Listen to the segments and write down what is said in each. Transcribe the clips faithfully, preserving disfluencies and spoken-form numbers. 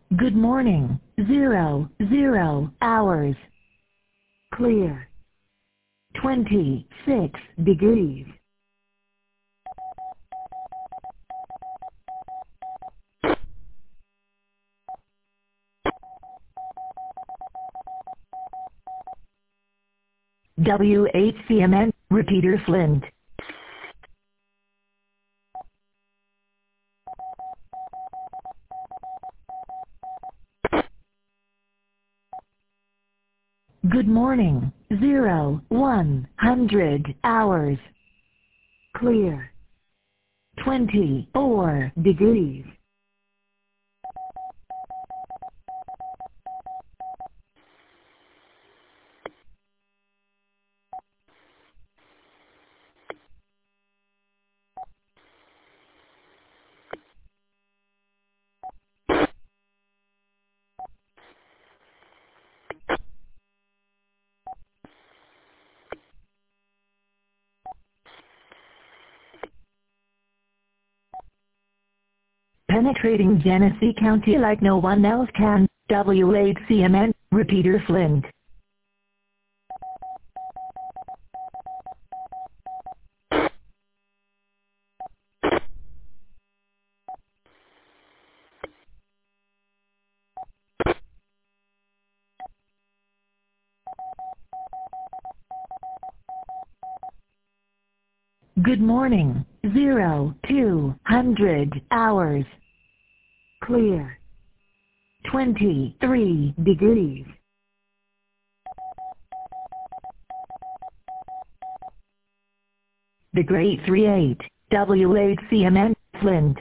Good morning. Zero, zero hours. Clear. twenty-six degrees. W H C M N, repeater Flint. Good morning. Zero, one hundred hours. Clear. twenty-four degrees. Penetrating Genesee County like no one else can. W H C M N, repeater Flint. Good morning. Zero, two hundred hours. Clear. twenty-three degrees. The Great three eight, W H C M N, Flint.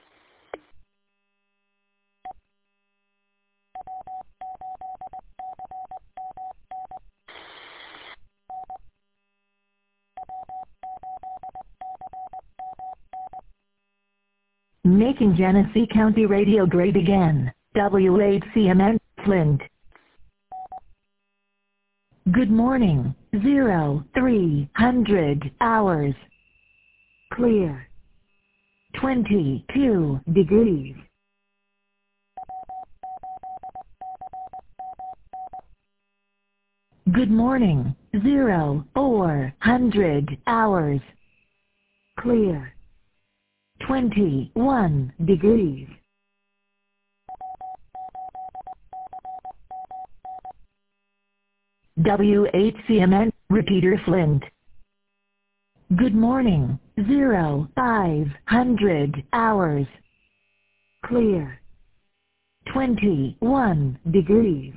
Making Genesee County radio great again. W H C M N, Flint. Good morning. Zero, three hundred hours. Clear. twenty-two degrees. Good morning. Zero, four hundred hours. Clear. twenty-one degrees. W H C M N, repeater Flint. Good morning. Zero, five hundred hours. Clear. twenty-one degrees.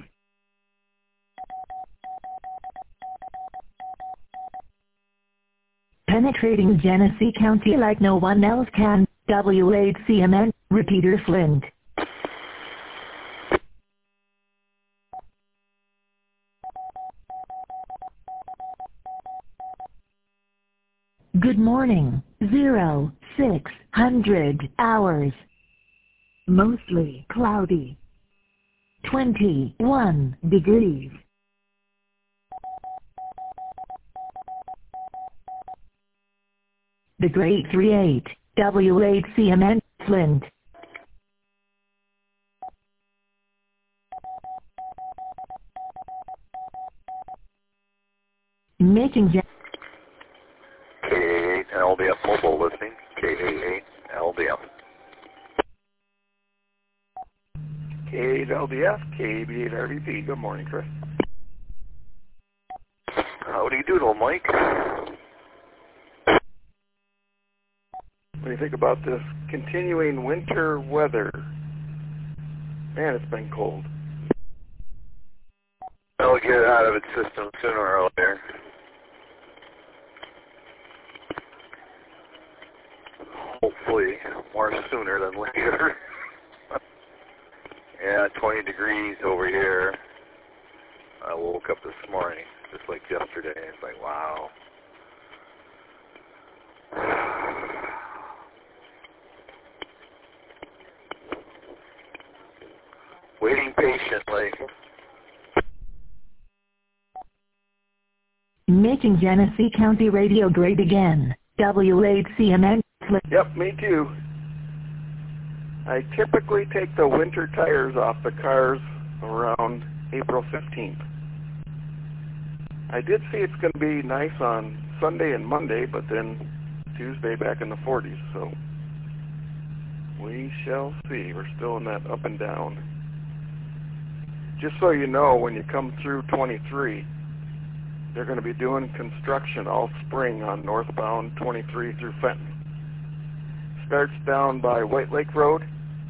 Penetrating Genesee County like no one else can. W H C M N, repeater Flint. Good morning. Zero, six hundred hours. Mostly cloudy. twenty-one degrees. The Great three eight, W H C M N, Flint. Making Gen- K A eight L D F mobile listening. K A eight L D F. K eight L D F, K B eight R V P. Good morning, Chris. Howdy doodle, Mike. What do you think about this continuing winter weather? Man, it's been cold. It'll get out of its system sooner or later. Hopefully more sooner than later. Yeah, twenty degrees over here. I woke up this morning, just like yesterday. It's like, wow. Waiting patiently. Making Genesee County radio great again. W H C M N. Yep, me too. I typically take the winter tires off the cars around April fifteenth. I did see it's going to be nice on Sunday and Monday, but then Tuesday back in the forties, so we shall see. We're still in that up and down. Just so you know, when you come through twenty-three, they're going to be doing construction all spring on northbound twenty-three through Fenton. Starts down by White Lake Road,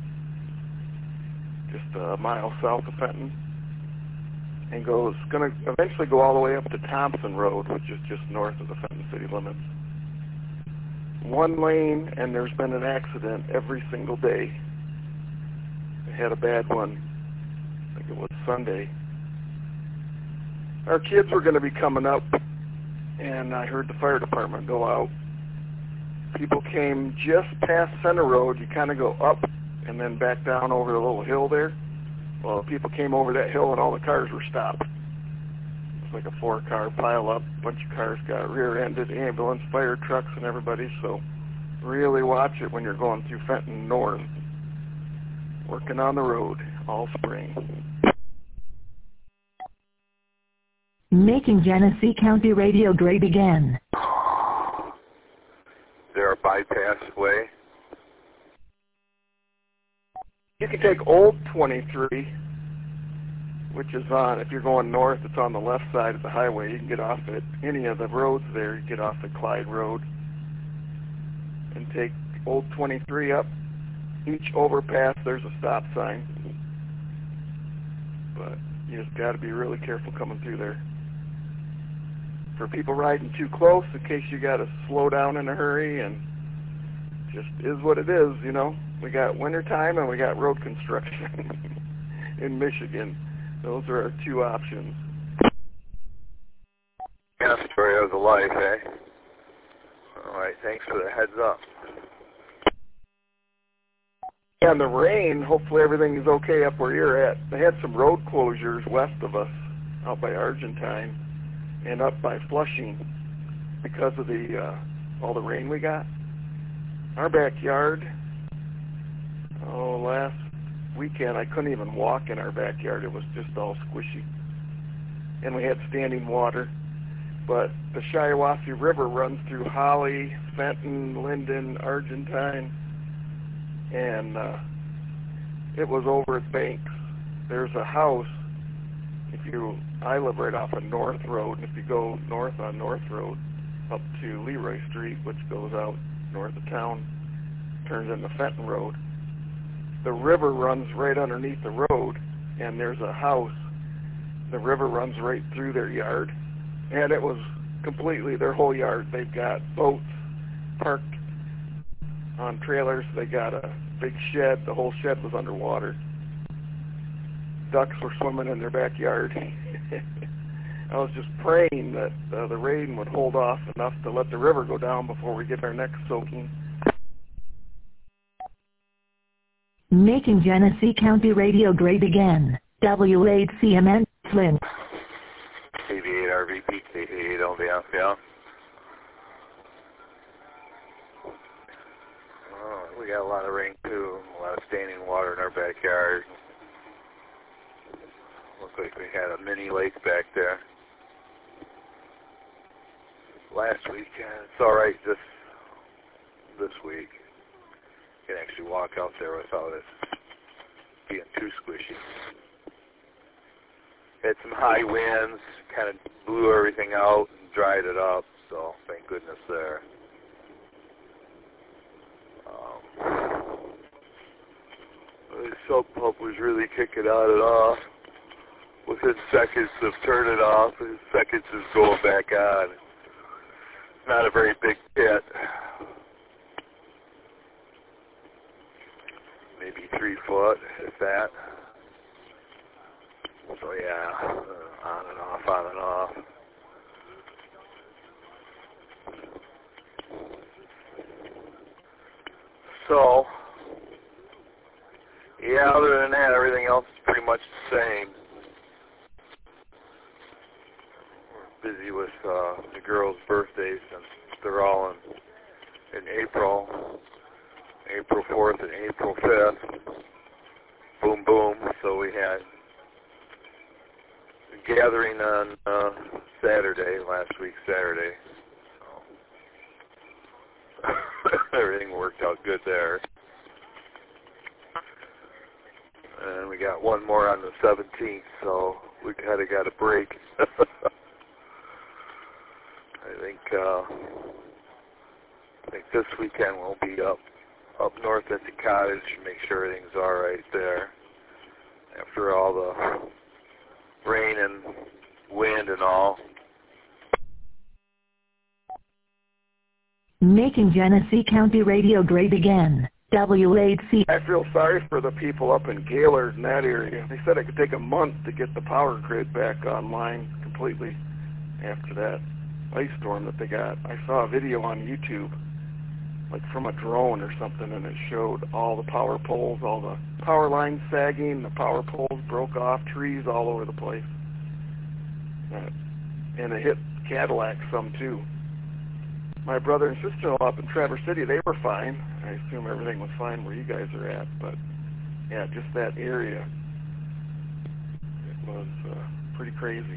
just a mile south of Fenton, and goes going to eventually go all the way up to Thompson Road, which is just north of the Fenton city limits. One lane, and there's been an accident every single day. They had a bad one, I think it was Sunday. Our kids were going to be coming up, and I heard the fire department go out. People came just past Center Road. You kind of go up and then back down over a little hill there. Well, people came over that hill, and all the cars were stopped. It's like a four-car pile-up. A bunch of cars got rear-ended, ambulance, fire trucks, and everybody. So really watch it when you're going through Fenton North. Working on the road all spring. Making Genesee County radio great again. Is there a bypass way? You can take Old twenty-three, which is on, if you're going north, it's on the left side of the highway. You can get off at any of the roads there. You get off the Clyde Road and take Old twenty-three up. Each overpass, there's a stop sign. But you just got to be really careful coming through there. For people riding too close, in case you got to slow down in a hurry, and just is what it is, you know. We got winter time and we got road construction in Michigan. Those are our two options. Yeah, story of the life, eh? All right, thanks for the heads up. And the rain, hopefully everything is okay up where you're at. They had some road closures west of us, out by Argentine, and up by Flushing, because of the uh, all the rain we got. Our backyard, oh, last weekend I couldn't even walk in our backyard. It was just all squishy. And we had standing water. But the Shiawassee River runs through Holly, Fenton, Linden, Argentine, and uh, it was over at Banks. There's a house. If you, I live right off of North Road, and if you go north on North Road up to Leroy Street, which goes out north of town, turns into Fenton Road, the river runs right underneath the road, and there's a house. The river runs right through their yard, and it was completely their whole yard. They've got boats parked on trailers. They got a big shed. The whole shed was underwater. Ducks were swimming in their backyard. I was just praying that uh, the rain would hold off enough to let the river go down before we get our next soaking. Making Genesee County radio great again. W eight C M N, Flint. eighty-eight R V P, eighty-eight L V F, yeah. Oh, we got a lot of rain too, a lot of standing water in our backyard. Looks like we had a mini lake back there. Last week, uh, it's all right this this week. You can actually walk out there without it being too squishy. Had some high winds, kind of blew everything out and dried it up, so thank goodness there. Um, the sub pump was really kicking on and off. Within seconds of turning off, and seconds is going back on. Not a very big pit. Maybe three foot, if that. So yeah, uh, on and off, on and off. So, yeah, other than that, everything else is pretty much the same. We're busy with uh, the girls' birthdays, since they're all in, in April. April fourth and April fifth. Boom, boom. So we had a gathering on uh, Saturday, last week Saturday. So everything worked out good there. And we got one more on the seventeenth, so we kind of got a break. I think uh, I think this weekend we'll be up up north at the cottage, make sure everything's all right there. After all the rain and wind and all. Making Genesee County radio great again. W eight C. I feel sorry for the people up in Gaylord in that area. They said it could take a month to get the power grid back online completely after that ice storm that they got. I saw a video on YouTube, like from a drone or something, and it showed all the power poles, all the power lines sagging, the power poles broke off, trees all over the place. Uh, and it hit Cadillac some too. My brother and sister-in-law up in Traverse City, they were fine. I assume everything was fine where you guys are at, but yeah, just that area, it was uh, pretty crazy.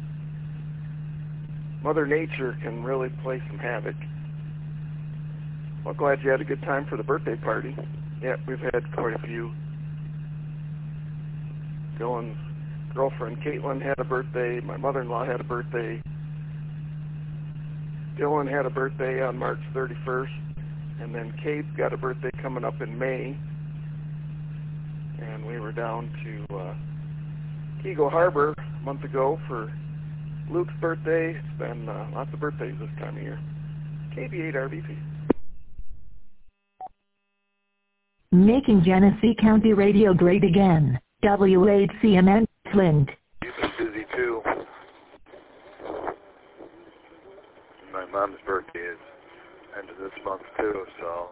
Mother Nature can really play some havoc. Well, glad you had a good time for the birthday party. Yeah, we've had quite a few. Dylan's girlfriend Caitlin had a birthday. My mother-in-law had a birthday. Dylan had a birthday on March thirty-first, and then Kate got a birthday coming up in May. And we were down to uh, Eagle Harbor a month ago for Luke's birthday. It's been uh, lots of birthdays this time of year. K B eight R B P. Making Genesee County radio great again. W eight C M N, Flint. You've been busy too. My mom's birthday is end of this month too, so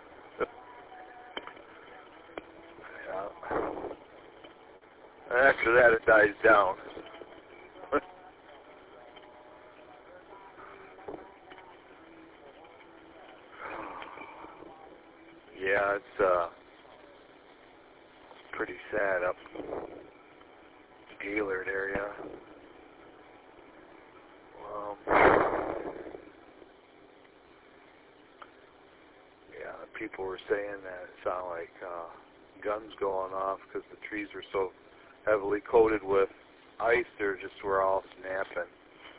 yeah. And after that, it dies down. Yeah, it's uh, pretty sad up in the Gaylord area. Um, yeah, people were saying that it sounded like uh, guns going off because the trees were so heavily coated with ice, they just were all snapping.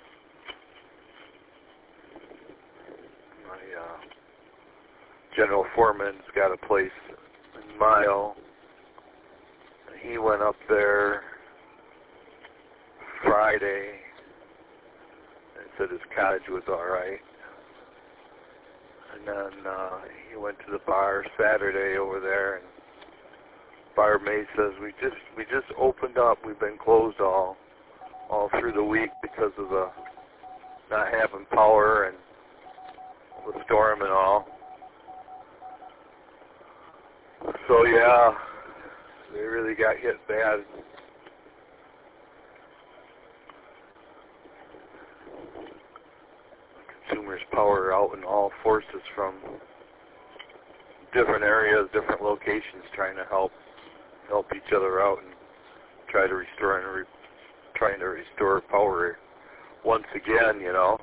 My uh, General Foreman's got a place in Mile. He went up there Friday and said his cottage was all right. And then uh, he went to the bar Saturday over there, and barmaid says we just we just opened up. We've been closed all all through the week because of the not having power and the storm and all. So yeah, they really got hit bad. Consumers power out in all forces from different areas, different locations, trying to help help each other out and try to restore and re, trying to restore power once again. You know.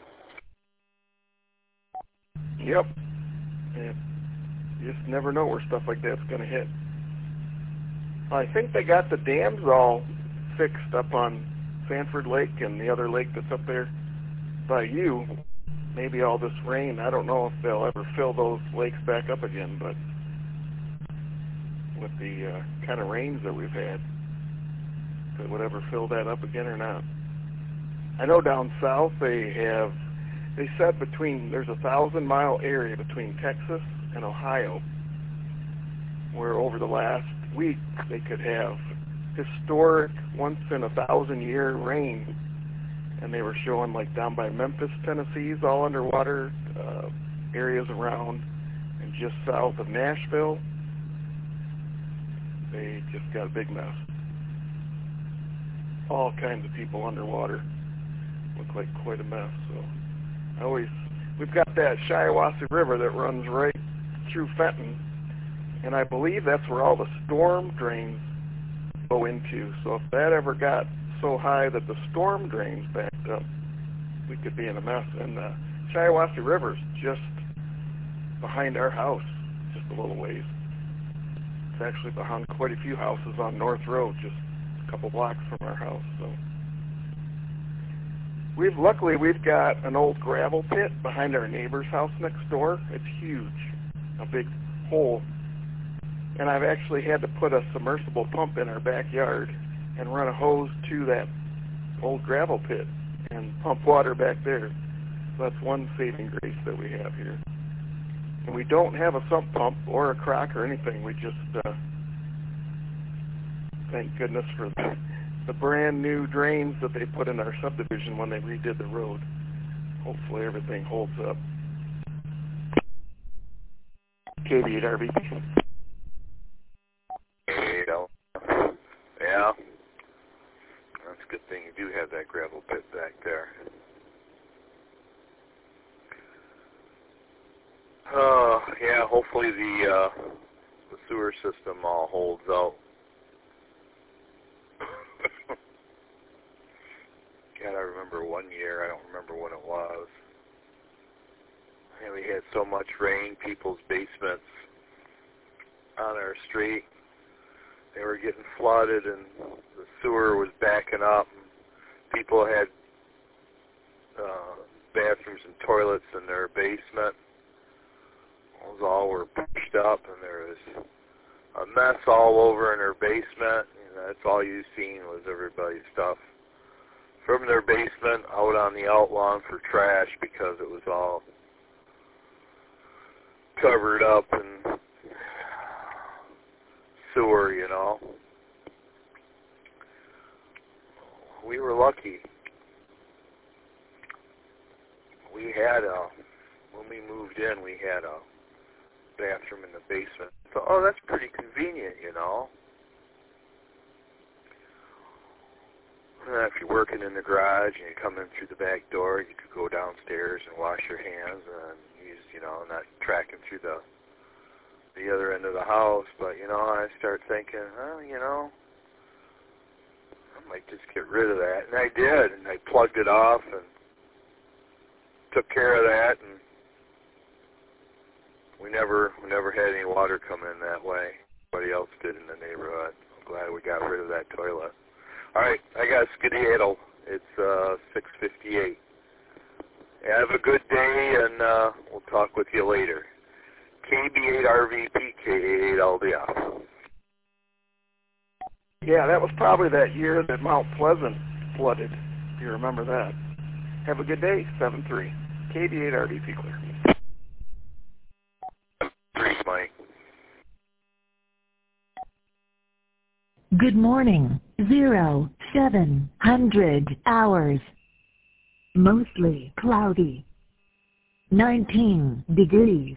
Yep. Yeah. You just never know where stuff like that's going to hit. I think they got the dams all fixed up on Sanford Lake and the other lake that's up there by you. Maybe all this rain, I don't know if they'll ever fill those lakes back up again, but with the uh, kind of rains that we've had, if it would ever fill that up again or not. I know down south they have, they said between, there's a thousand mile area between Texas and Ohio, where over the last week they could have historic, once in a thousand year rain, and they were showing like down by Memphis, Tennessee's all underwater, uh, areas around, and just south of Nashville, they just got a big mess. All kinds of people underwater. Look like quite a mess. So I always, we've got that Shiawassee River that runs right through Fenton, and I believe that's where all the storm drains go into. So if that ever got so high that the storm drains backed up, we could be in a mess. And the Shiawassee River's just behind our house, just a little ways. It's actually behind quite a few houses on North Road, just a couple blocks from our house. So we've luckily we've got an old gravel pit behind our neighbor's house next door. It's huge, a big hole. And I've actually had to put a submersible pump in our backyard and run a hose to that old gravel pit and pump water back there. So that's one saving grace that we have here. And we don't have a sump pump or a crock or anything. We just, uh, thank goodness for the, the brand new drains that they put in our subdivision when they redid the road. Hopefully everything holds up. K B eight R V P. Yeah. That's a good thing you do have that gravel pit back there. Uh, yeah, hopefully the, uh, the sewer system all holds out. God, I remember one year, I don't remember when it was. And we had so much rain, people's basements on our street, they were getting flooded and the sewer was backing up. People had uh, bathrooms and toilets in their basement. Those all were pushed up and there was a mess all over in their basement. You know, that's all you seen was everybody's stuff from their basement out on the outlawn for trash because it was all covered up and sewer, you know. We were lucky. We had a, when we moved in, we had a bathroom in the basement. So, oh, that's pretty convenient, you know. And if you're working in the garage and you come in through the back door, you could go downstairs and wash your hands and use, you know, not tracking through the the other end of the house. But, you know, I start thinking, oh, you know, I might just get rid of that. And I did, and I plugged it off and took care of that, and we never we never had any water come in that way. Everybody else did in the neighborhood. I'm glad we got rid of that toilet. All right, I got skedaddle. It's uh, six fifty-eight. Have a good day, and uh, we'll talk with you later. K B eight R V P, K eight L D F. Yeah, that was probably that year that Mount Pleasant flooded, if you remember that. Have a good day, seven three. K B eight R V P clear. Three, Mike. Good morning, zero, seven hundred hours. Mostly cloudy. nineteen degrees.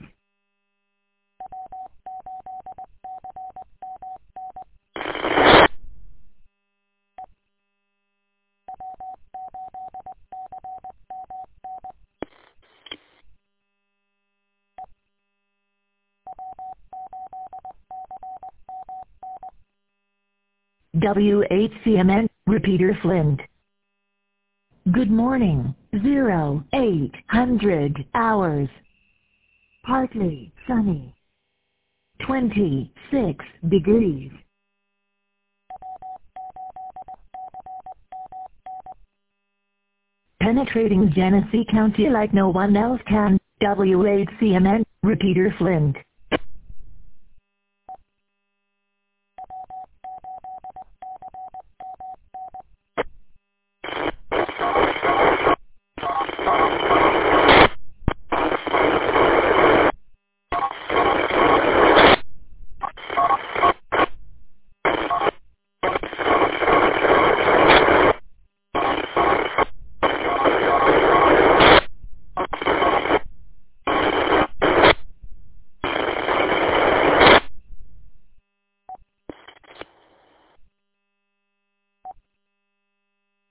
W H C M N, Repeater Flint. Good morning, zero, eight hundred hours. Partly sunny. twenty-six degrees. Penetrating Genesee County like no one else can, W H C M N, Repeater Flint.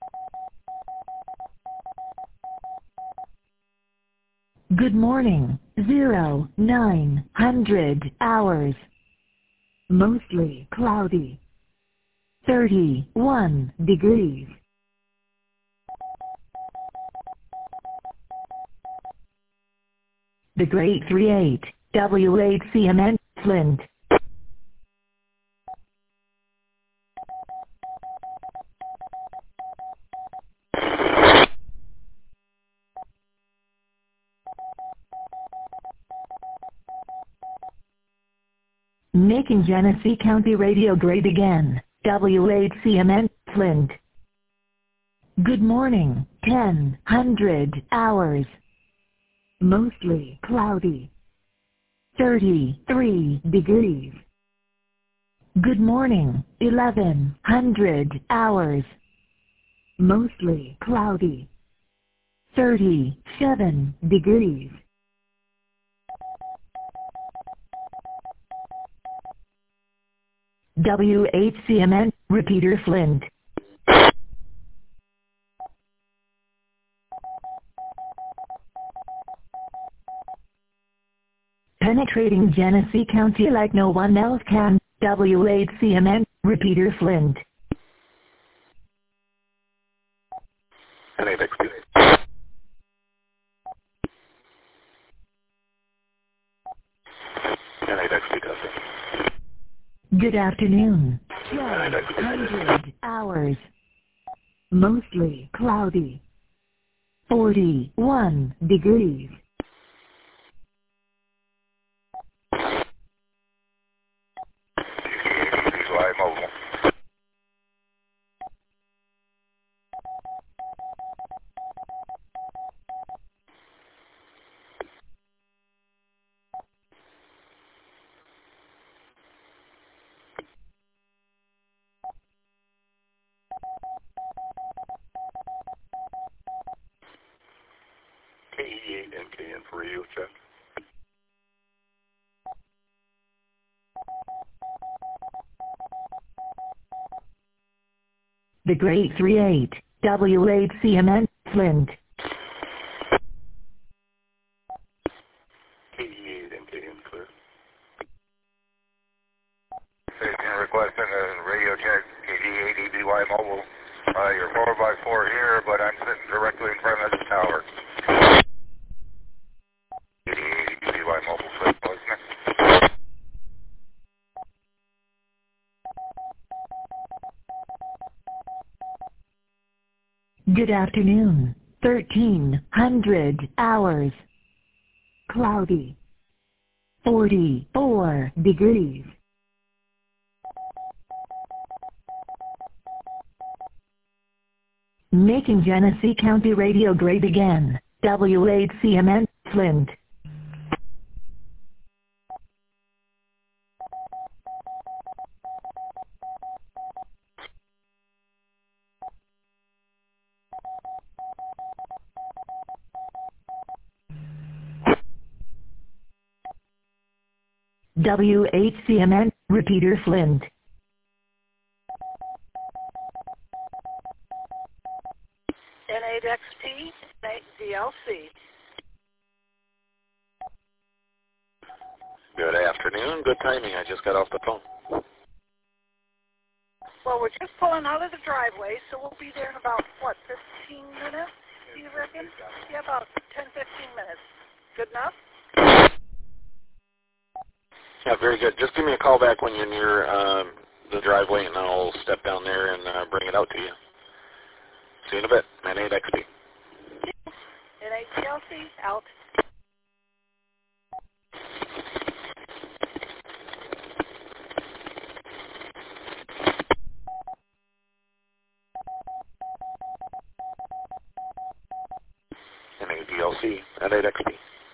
Good morning, zero, nine hundred hours. Mostly cloudy. thirty-one degrees. The Great three eight, W eight C M N, Flint. Making Genesee County Radio great again, W eight C M N, Flint. Good morning, ten hundred hours. Mostly cloudy. thirty-three degrees. Good morning, eleven hundred hours. Mostly cloudy. thirty-seven degrees. W eight C M N, repeater Flint. Penetrating Genesee County like no one else can, W eight C M N, repeater Flint. N eight X P. N eight X P does it. Good afternoon. twelve hundred hours. Mostly cloudy. forty-one degrees. Mobile. K E eight N K N for radio check. The Great three eight, W eight C M N, Flint. K E eight N K N clear. Station requesting a radio check, K D eight E B Y mobile. Uh, you're four by four here, but I'm sitting directly in front of the tower. K D eight E B Y mobile, Flint, listener. Good afternoon. thirteen hundred hours. Cloudy. forty-four degrees. Making Genesee County Radio great again, W eight C M N, Flint. W eight C M N, repeater Flint. N eight X P, N eight D L C. Good afternoon. Good timing. I just got off the phone. Well, we're just pulling out of the driveway, so we'll be there in about, what, fifteen minutes, do you reckon? Yeah, about ten, fifteen minutes. Good enough? Yeah, very good. Just give me a call back when you're near um, the driveway, and I'll step down there and uh, bring it out to you. See you in a bit. N eight X P. N eight D L C, out. N eight D L C, N eight X P.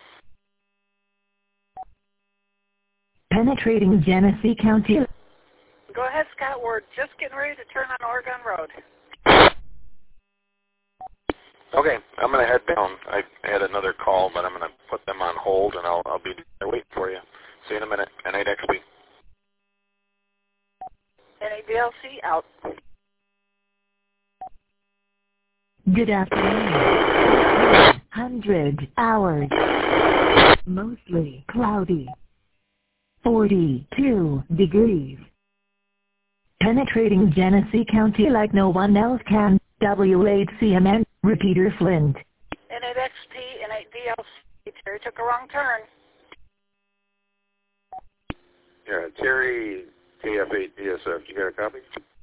Penetrating Genesee County. Go ahead, Scott. We're just getting ready to turn on Oregon Road. Okay, I'm going to head down. I had another call, but I'm going to put them on hold, and I'll, I'll be there waiting for you. See you in a minute. N eight X P. N eight D L C, out. Good afternoon. one hundred hours. Mostly cloudy. forty-two degrees. Penetrating Genesee County like no one else can. W eight C M N, repeater Flint. N eight X P, N eight D L C. Terry took a wrong turn. Yeah, Terry, K F eight D S F. You got a copy?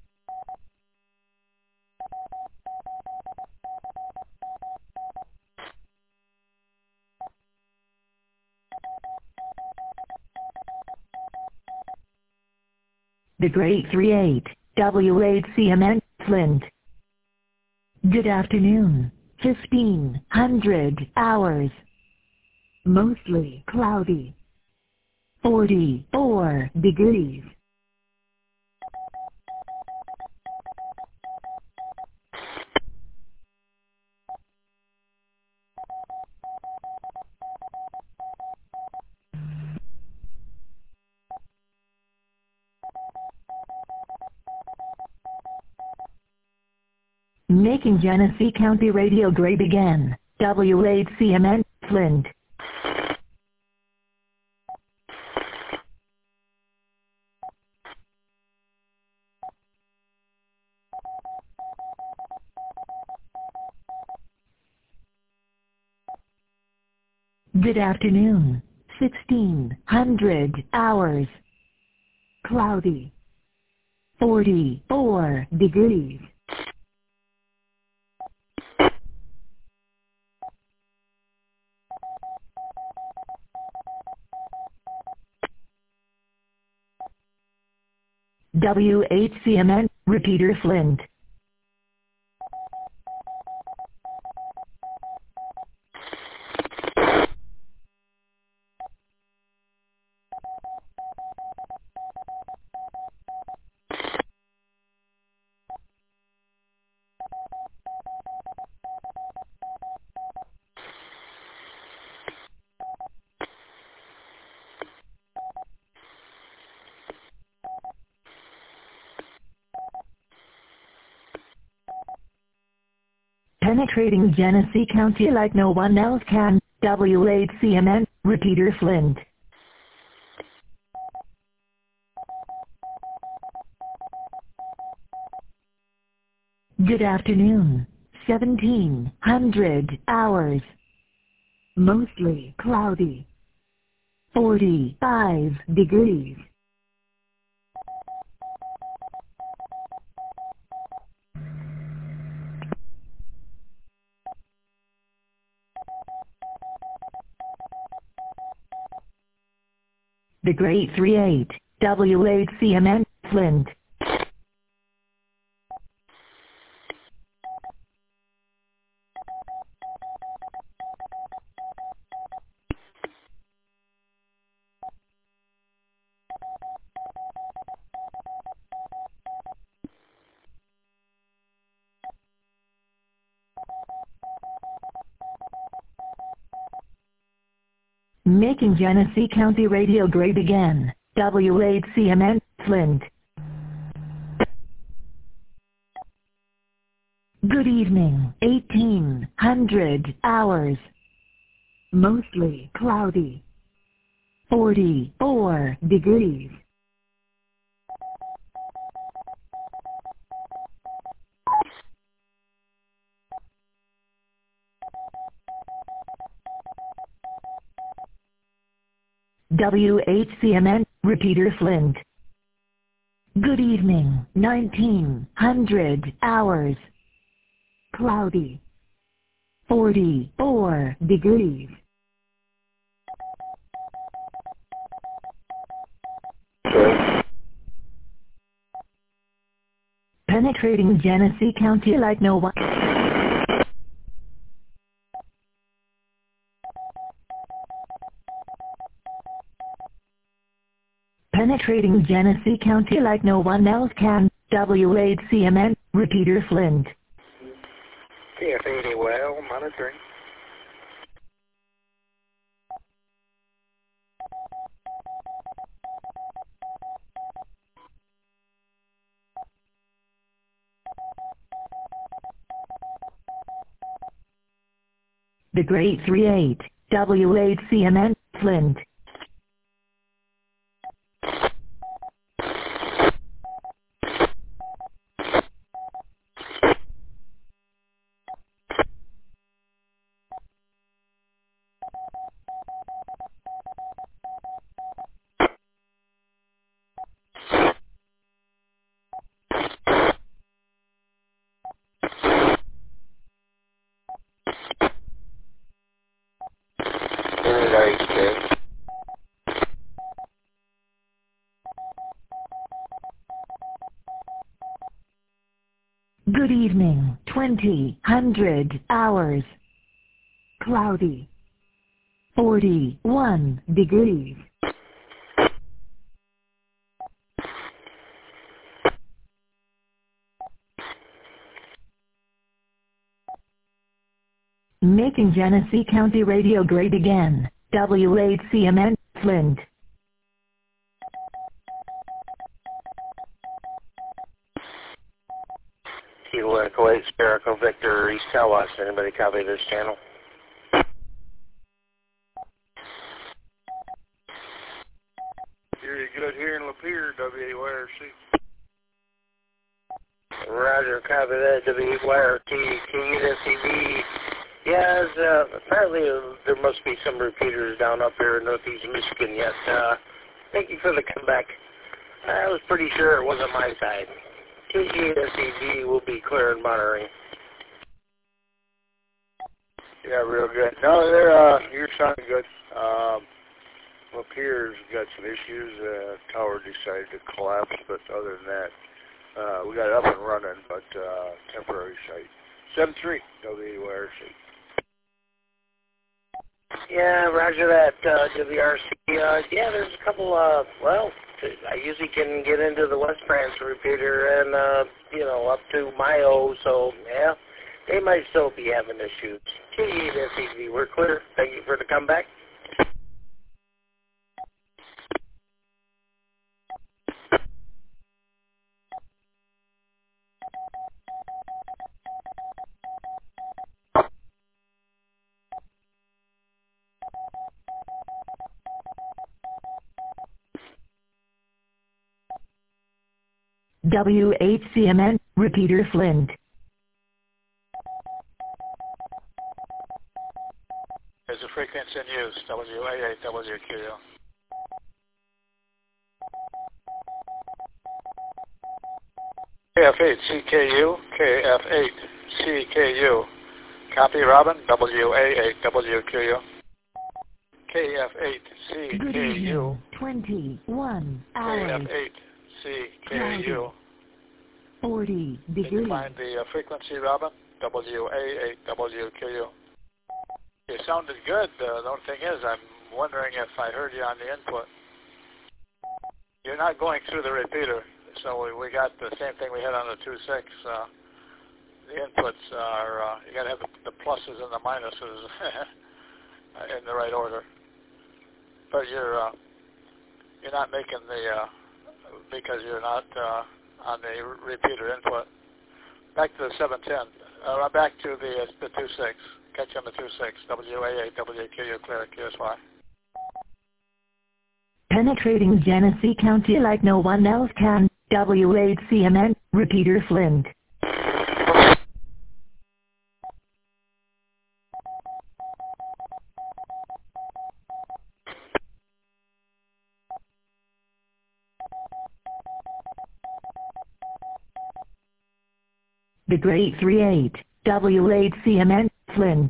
The Great three eight, W eight C M N, Flint. Good afternoon. fifteen hundred hours. Mostly cloudy. forty-four degrees. Making Genesee County radio great again. W eight C M N, Flint. Good afternoon. sixteen hundred hours. Cloudy. forty-four degrees. W eight C M N, repeater Flint. Penetrating Genesee County like no one else can. W eight C M N, repeater Flint. Good afternoon. seventeen hundred hours. Mostly cloudy. forty-five degrees. The Great three eight, W eight C M N, Flint. Making Genesee County radio great again. W eight C M N, Flint. Good evening. eighteen hundred hours. Mostly cloudy. forty-four degrees. W eight C M N, repeater Flint. Good evening. nineteen hundred hours. Cloudy. forty-four degrees. Penetrating Genesee County like no one. Penetrating Genesee County like no one else can. W eight C M N, repeater Flint. K F eighty well, monitoring. The Great three eight, W eight C M N, Flint. Good evening, twenty, hundred, hours. Cloudy. forty-one degrees. Making Genesee County Radio great again. W eight C M N, Flint. Kilo Echo eight, Spherical Victor, East Tawas. Anybody copy this channel? Very good here in Lapeer, W A Y R C. Roger, copy that, W A Y R T, K U S C V. Yeah, it's, uh, apparently uh, there must be some repeaters down up here in northeast Michigan yet. Uh, thank you for the comeback. I was pretty sure it wasn't my side. K U S C V will be clear and monitoring. Yeah, real good. No, they're, uh, you're sounding good. Um, Lapeer's got some issues. Uh, tower decided to collapse, but other than that, uh, we got it up and running, but uh, temporary site. seven three, W A Y R C. Yeah, roger that, uh, W R C. Uh, yeah, there's a couple, uh, well, I usually can get into the West Branch repeater and, uh, you know, up to Mayo, so, yeah, they might still be having issues. K U S C V, we're clear. Thank you for the comeback. W eight C M N, repeater Flint. There's a frequency in use, W A eight W Q U. K F eight C K U, K F eight C K U. Copy, Robin, W A eight W Q U. K F eight C Good K U. evening, twenty-one hours. K F eight C K U. forty Can you degrees. find the uh, frequency, Robin? W A eight W Q U. You sounded good. Uh, the only thing is, I'm wondering if I heard you on the input. You're not going through the repeater, so we, we got the same thing we had on the two six. Uh, the inputs are, uh, you got to have the, the pluses and the minuses in the right order. But you're uh, you're not making the, uh, because you're not uh, on the repeater input. Back to the seven ten. Uh, back to the, uh, the two six. Catch you on the two six. W A eight W Q U, clear at Q S Y. Penetrating Genesee County like no one else can. W eight C M N, repeater Flint. The Great three eight, W eight C M N, Flint.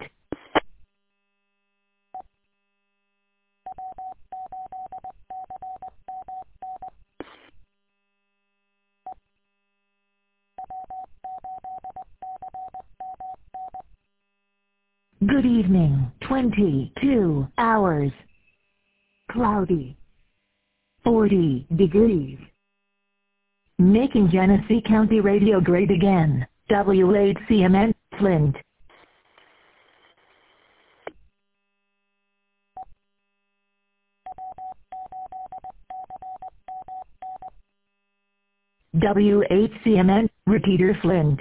Good evening, twenty-two hours. Cloudy. forty degrees. Making Genesee County Radio great again. W eight C M N, Flint. W eight C M N, repeater Flint.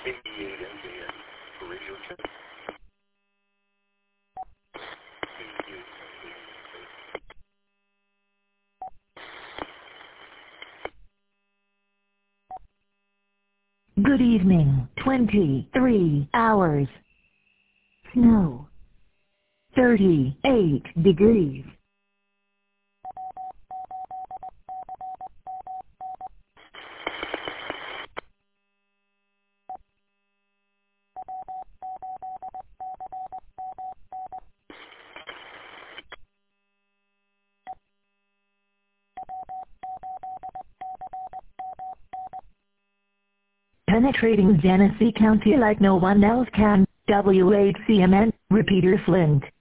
eighty-eight M J N for radio check. Good evening. twenty-three hours. Snow. thirty-eight degrees. Penetrating Genesee County like no one else can. W H C M N, Repeater Flint.